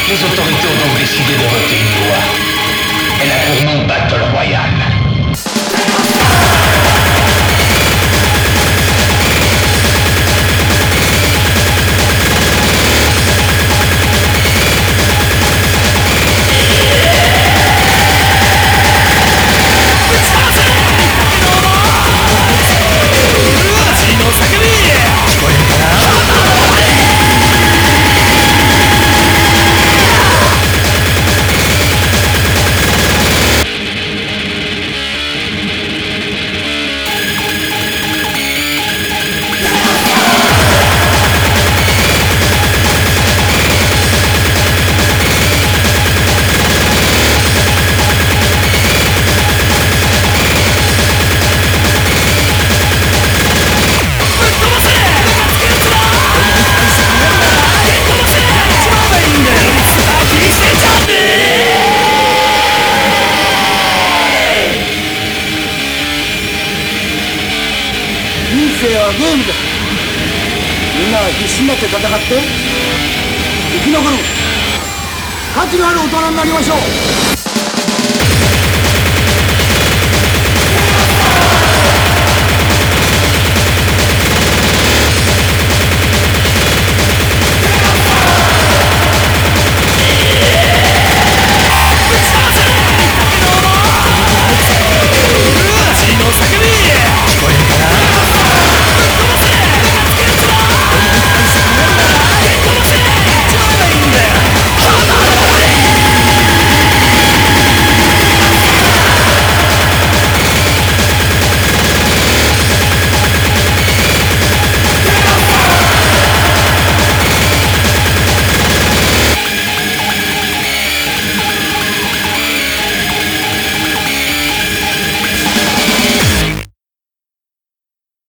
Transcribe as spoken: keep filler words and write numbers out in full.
Les autorités ont donc décidé de voter une loi. Elle a pour nom Battle Royale. 人生はゲームだ。みんな必死になって戦って生き残る価値のある大人になりましょう。